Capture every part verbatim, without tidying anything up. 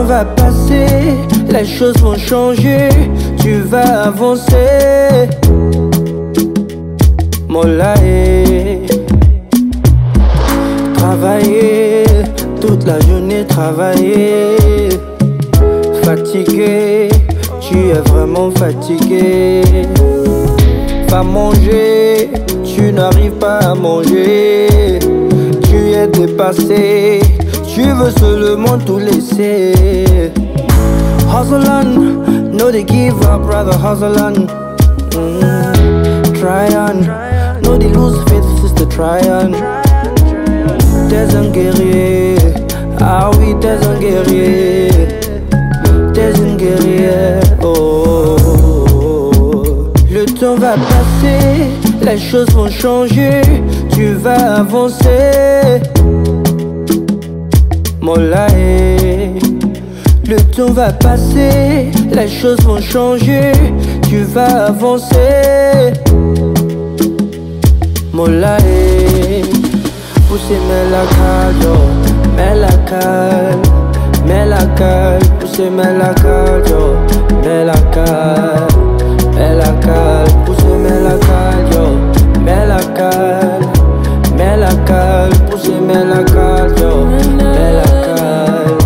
temps va passer, les choses vont changer, tu vas avancer. Molae, travailler, toute la journée travailler. Fatigué, tu es vraiment fatigué. Va manger, tu n'arrives pas à manger. Tu es dépassé, tu veux seulement tout laisser. Hustle on, no they give up, brother, hustle on. Mm, try on, no they lose faith, sister, try on. T'es un guerrier, ah oui, t'es un guerrier. T'es une guerrière, oh, oh, oh. Le temps va passer, les choses vont changer, tu vas avancer. Molae, le temps va passer, les choses vont changer, tu vas avancer. Molae, poussez mais la cale, mais la cale. Mets la cale, poussez, mets la cale, yo. Mets la cale, mets la cale, poussez, mets la cale, yo. Mets la cale, mets la cale, poussez, mets la cale, yo. Mets la cale.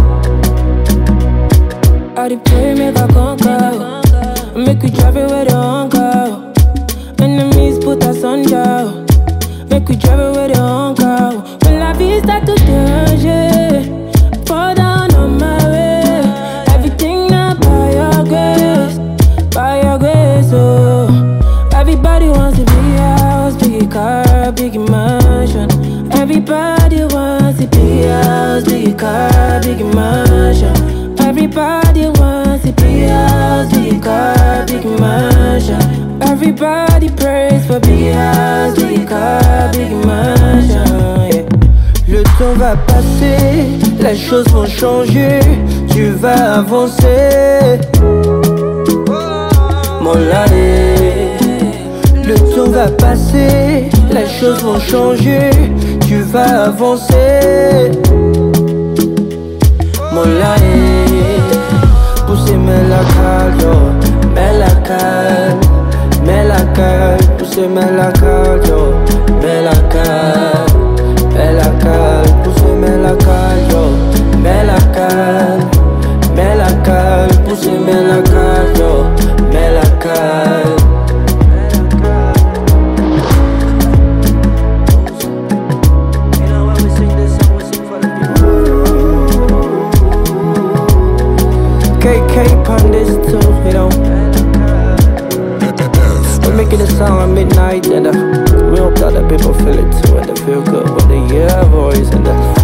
I pray make a conquer, make we drive it where the hunger. Enemies put us under, make we drive it where the hunger. When la vie start to danger, fall down on my way. Everything not by your grace, by your grace, oh. Everybody wants to be a house, big car, big mansion. Everybody wants to be a house, big car, big mansion. Everybody wants to be a house, big car, big mansion. Everybody prays for big house, big car, big mansion, yeah. Le temps va passer, les choses vont changer, tu vas avancer. Molae, le temps va passer, les choses vont changer, tu vas avancer. Molae, poussez mais la cale, yo, mets la cale, mets la cale, poussez mais la cale, yo, mets la cale. Mets la cale, poussez, mets la cale, yo. Mets la cale, mets la cale, poussez, mets la cale, yo. Mets la cale. K K pon this too, you know. We're making a song at midnight and uh, we hope that the people feel it too and they feel good when they hear our voice and uh,